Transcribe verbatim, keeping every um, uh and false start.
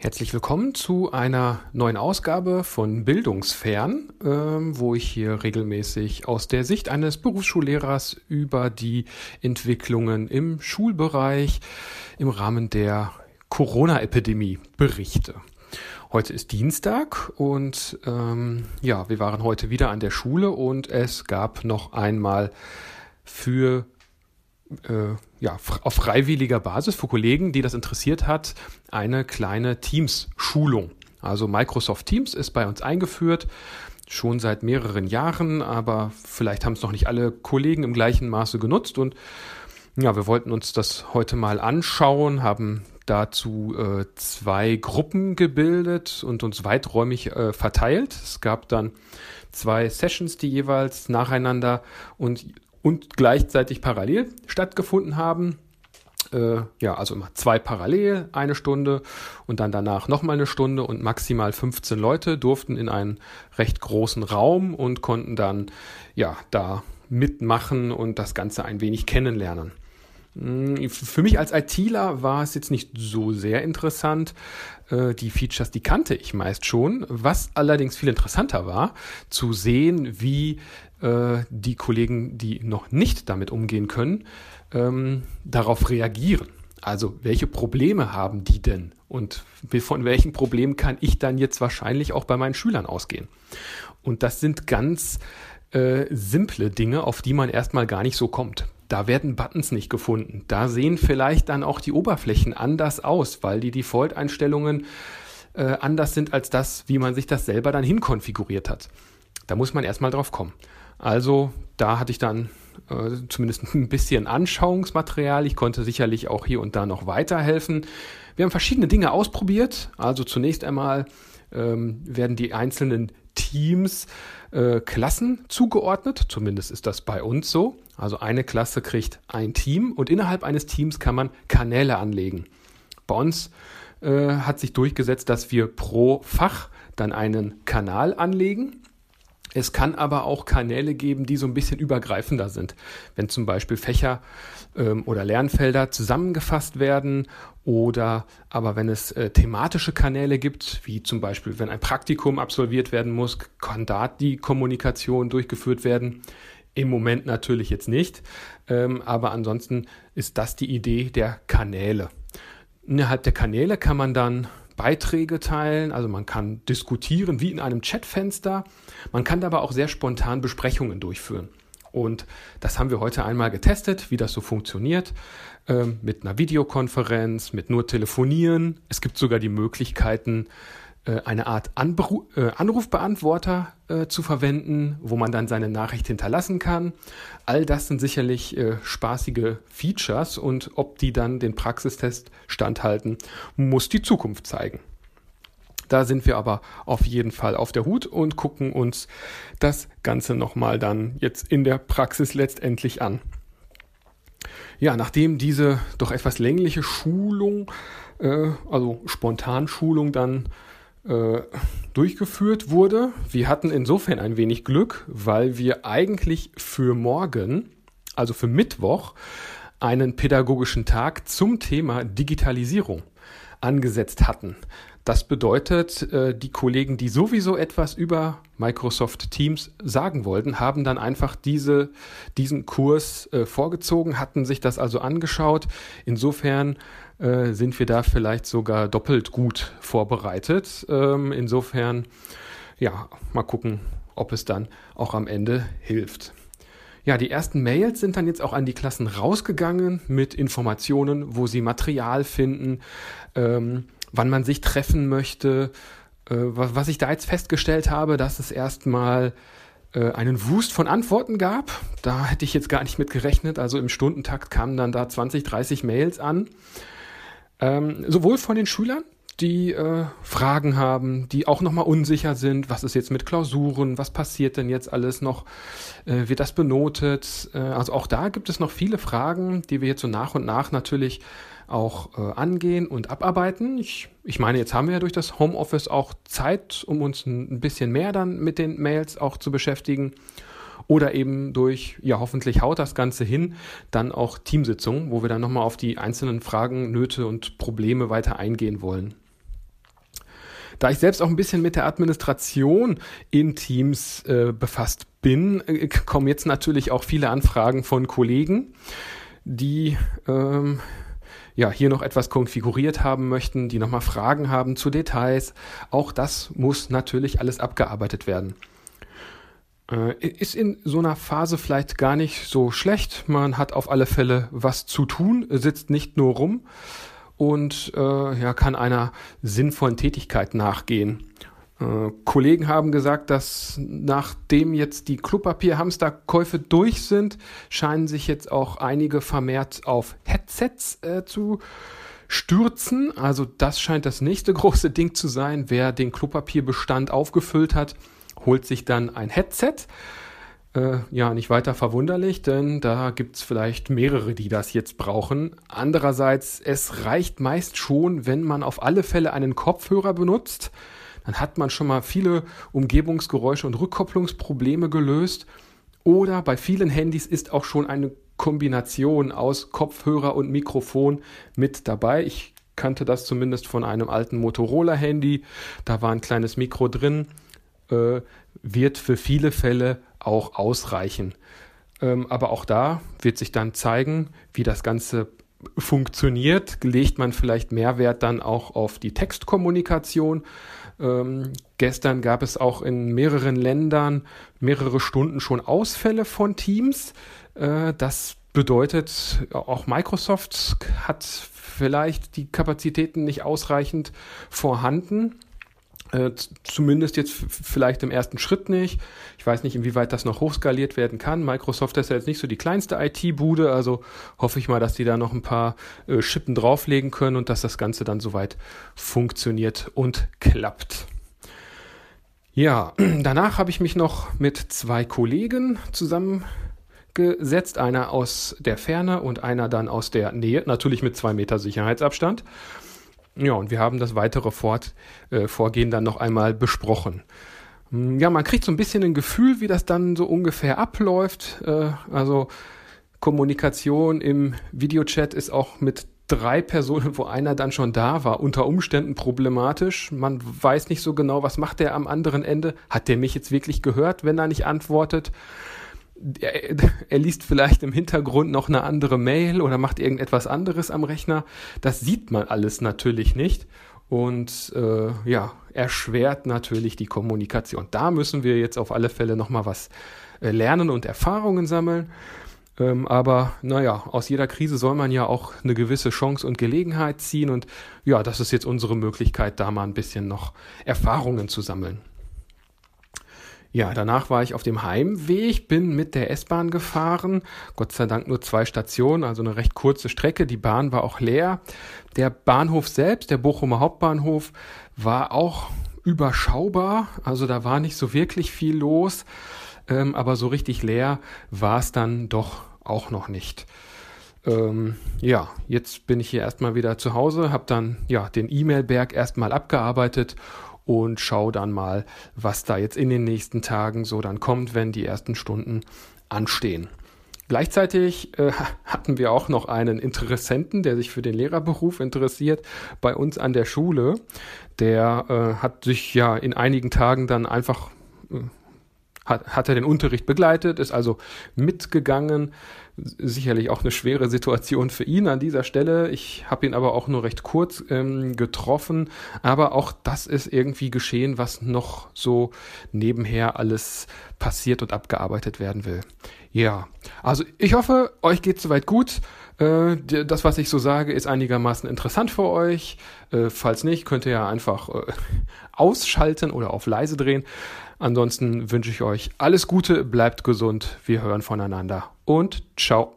Herzlich willkommen zu einer neuen Ausgabe von Bildungsfern, ähm, wo ich hier regelmäßig aus der Sicht eines Berufsschullehrers über die Entwicklungen im Schulbereich im Rahmen der Corona-Epidemie berichte. Heute ist Dienstag und ähm, ja, wir waren heute wieder an der Schule und es gab noch einmal für Äh, ja, auf freiwilliger Basis für Kollegen, die das interessiert hat, eine kleine Teams-Schulung. Also Microsoft Teams ist bei uns eingeführt, schon seit mehreren Jahren, aber vielleicht haben es noch nicht alle Kollegen im gleichen Maße genutzt und ja, wir wollten uns das heute mal anschauen, haben dazu äh, zwei Gruppen gebildet und uns weiträumig äh, verteilt. Es gab dann zwei Sessions, die jeweils nacheinander und und gleichzeitig parallel stattgefunden haben. Äh, ja, also immer zwei parallel, eine Stunde und dann danach nochmal eine Stunde und maximal fünfzehn Leute durften in einen recht großen Raum und konnten dann ja da mitmachen und das Ganze ein wenig kennenlernen. Für mich als ITler war es jetzt nicht so sehr interessant. Die Features, die kannte ich meist schon. Was allerdings viel interessanter war, zu sehen, wie die Kollegen, die noch nicht damit umgehen können, darauf reagieren. Also welche Probleme haben die denn? Und von welchen Problemen kann ich dann jetzt wahrscheinlich auch bei meinen Schülern ausgehen? Und das sind ganz äh, simple Dinge, auf die man erstmal gar nicht so kommt. Da werden Buttons nicht gefunden. Da sehen vielleicht dann auch die Oberflächen anders aus, weil die Default-Einstellungen äh, anders sind als das, wie man sich das selber dann hinkonfiguriert hat. Da muss man erstmal drauf kommen. Also da hatte ich dann äh, zumindest ein bisschen Anschauungsmaterial. Ich konnte sicherlich auch hier und da noch weiterhelfen. Wir haben verschiedene Dinge ausprobiert. Also zunächst einmal ähm, werden die einzelnen Teams äh, Klassen zugeordnet. Zumindest ist das bei uns so. Also eine Klasse kriegt ein Team und innerhalb eines Teams kann man Kanäle anlegen. Bei uns äh, hat sich durchgesetzt, dass wir pro Fach dann einen Kanal anlegen. Es kann aber auch Kanäle geben, die so ein bisschen übergreifender sind. Wenn zum Beispiel Fächer ähm, oder Lernfelder zusammengefasst werden oder aber wenn es äh, thematische Kanäle gibt, wie zum Beispiel, wenn ein Praktikum absolviert werden muss, kann da die Kommunikation durchgeführt werden. Im Moment natürlich jetzt nicht, ähm, aber ansonsten ist das die Idee der Kanäle. Innerhalb der Kanäle kann man dann Beiträge teilen, also man kann diskutieren wie in einem Chatfenster. Man kann aber auch sehr spontan Besprechungen durchführen. Und das haben wir heute einmal getestet, wie das so funktioniert, ähm, mit einer Videokonferenz, mit nur Telefonieren. Es gibt sogar die Möglichkeiten, äh, eine Art Anbru- äh, Anrufbeantworter äh, zu verwenden, wo man dann seine Nachricht hinterlassen kann. All das sind sicherlich äh, spaßige Features und ob die dann den Praxistest standhalten, muss die Zukunft zeigen. Da sind wir aber auf jeden Fall auf der Hut und gucken uns das Ganze nochmal dann jetzt in der Praxis letztendlich an. Ja, nachdem diese doch etwas längliche Schulung, äh, also Spontanschulung dann äh, durchgeführt wurde, wir hatten insofern ein wenig Glück, weil wir eigentlich für morgen, also für Mittwoch, einen pädagogischen Tag zum Thema Digitalisierung angesetzt hatten. Das bedeutet, die Kollegen, die sowieso etwas über Microsoft Teams sagen wollten, haben dann einfach diese, diesen Kurs äh, vorgezogen, hatten sich das also angeschaut. Insofern äh, sind wir da vielleicht sogar doppelt gut vorbereitet. Ähm, insofern, ja, mal gucken, ob es dann auch am Ende hilft. Ja, die ersten Mails sind dann jetzt auch an die Klassen rausgegangen mit Informationen, wo sie Material finden, ähm, wann man sich treffen möchte. Äh, was ich da jetzt festgestellt habe, dass es erstmal äh, einen Wust von Antworten gab. Da hätte ich jetzt gar nicht mit gerechnet. Also im Stundentakt kamen dann da zwanzig, dreißig Mails an. Ähm, sowohl von den Schülern, die äh, Fragen haben, die auch nochmal unsicher sind, was ist jetzt mit Klausuren, was passiert denn jetzt alles noch, äh, wird das benotet? Äh, also auch da gibt es noch viele Fragen, die wir jetzt so nach und nach natürlich auch äh, angehen und abarbeiten. Ich, ich meine, jetzt haben wir ja durch das Homeoffice auch Zeit, um uns ein, ein bisschen mehr dann mit den Mails auch zu beschäftigen. Oder eben durch, ja hoffentlich haut das Ganze hin, dann auch Teamsitzungen, wo wir dann nochmal auf die einzelnen Fragen, Nöte und Probleme weiter eingehen wollen. Da ich selbst auch ein bisschen mit der Administration in Teams äh, befasst bin, äh, kommen jetzt natürlich auch viele Anfragen von Kollegen, die ähm, ja hier noch etwas konfiguriert haben möchten, die nochmal Fragen haben zu Details. Auch das muss natürlich alles abgearbeitet werden. Äh, ist in so einer Phase vielleicht gar nicht so schlecht. Man hat auf alle Fälle was zu tun, sitzt nicht nur rum und äh, ja, kann einer sinnvollen Tätigkeit nachgehen. Äh, Kollegen haben gesagt, dass nachdem jetzt die Klopapier-Hamsterkäufe durch sind, scheinen sich jetzt auch einige vermehrt auf Headsets äh, zu stürzen. Also das scheint das nächste große Ding zu sein. Wer den Klopapierbestand aufgefüllt hat, holt sich dann ein Headset. Äh, ja, nicht weiter verwunderlich, denn da gibt es vielleicht mehrere, die das jetzt brauchen. Andererseits, es reicht meist schon, wenn man auf alle Fälle einen Kopfhörer benutzt. Dann hat man schon mal viele Umgebungsgeräusche und Rückkopplungsprobleme gelöst. Oder bei vielen Handys ist auch schon eine Kombination aus Kopfhörer und Mikrofon mit dabei. Ich kannte das zumindest von einem alten Motorola-Handy. Da war ein kleines Mikro drin. Äh, wird für viele Fälle auch ausreichen. Ähm, aber auch da wird sich dann zeigen, wie das Ganze funktioniert. Legt man vielleicht mehr Wert dann auch auf die Textkommunikation. Ähm, gestern gab es auch in mehreren Ländern mehrere Stunden schon Ausfälle von Teams. Äh, das bedeutet, auch Microsoft hat vielleicht die Kapazitäten nicht ausreichend vorhanden. Äh, zumindest jetzt f- vielleicht im ersten Schritt nicht. Ich weiß nicht, inwieweit das noch hochskaliert werden kann. Microsoft ist ja jetzt nicht so die kleinste I T-Bude, also hoffe ich mal, dass die da noch ein paar äh, Schippen drauflegen können und dass das Ganze dann soweit funktioniert und klappt. Ja, danach habe ich mich noch mit zwei Kollegen zusammengesetzt, einer aus der Ferne und einer dann aus der Nähe, natürlich mit zwei Meter Sicherheitsabstand. Ja, und wir haben das weitere Fort, äh, Vorgehen dann noch einmal besprochen. Ja, man kriegt so ein bisschen ein Gefühl, wie das dann so ungefähr abläuft. Äh, also Kommunikation im Videochat ist auch mit drei Personen, wo einer dann schon da war, unter Umständen problematisch. Man weiß nicht so genau, was macht der am anderen Ende. Hat der mich jetzt wirklich gehört, wenn er nicht antwortet? Er, er liest vielleicht im Hintergrund noch eine andere Mail oder macht irgendetwas anderes am Rechner. Das sieht man alles natürlich nicht und äh, ja, erschwert natürlich die Kommunikation. Da müssen wir jetzt auf alle Fälle nochmal was äh, lernen und Erfahrungen sammeln. Ähm, aber naja, aus jeder Krise soll man ja auch eine gewisse Chance und Gelegenheit ziehen und ja, das ist jetzt unsere Möglichkeit, da mal ein bisschen noch Erfahrungen zu sammeln. Ja, danach war ich auf dem Heimweg, bin mit der S-Bahn gefahren, Gott sei Dank nur zwei Stationen, also eine recht kurze Strecke, die Bahn war auch leer. Der Bahnhof selbst, der Bochumer Hauptbahnhof, war auch überschaubar, also da war nicht so wirklich viel los, ähm, aber so richtig leer war es dann doch auch noch nicht. Ähm, ja, jetzt bin ich hier erstmal wieder zu Hause, habe dann ja den E-Mail-Berg erstmal abgearbeitet und schau dann mal, was da jetzt in den nächsten Tagen so dann kommt, wenn die ersten Stunden anstehen. Gleichzeitig äh, hatten wir auch noch einen Interessenten, der sich für den Lehrerberuf interessiert, bei uns an der Schule. Der äh, hat sich ja in einigen Tagen dann einfach, äh, hat, hat er den Unterricht begleitet, ist also mitgegangen. Sicherlich auch eine schwere Situation für ihn an dieser Stelle. Ich habe ihn aber auch nur recht kurz ähm, getroffen. Aber auch das ist irgendwie geschehen, was noch so nebenher alles passiert und abgearbeitet werden will. Ja, also ich hoffe, euch geht soweit gut. Äh, das, was ich so sage, ist einigermaßen interessant für euch. Äh, falls nicht, könnt ihr ja einfach äh, ausschalten oder auf leise drehen. Ansonsten wünsche ich euch alles Gute, bleibt gesund, wir hören voneinander und ciao.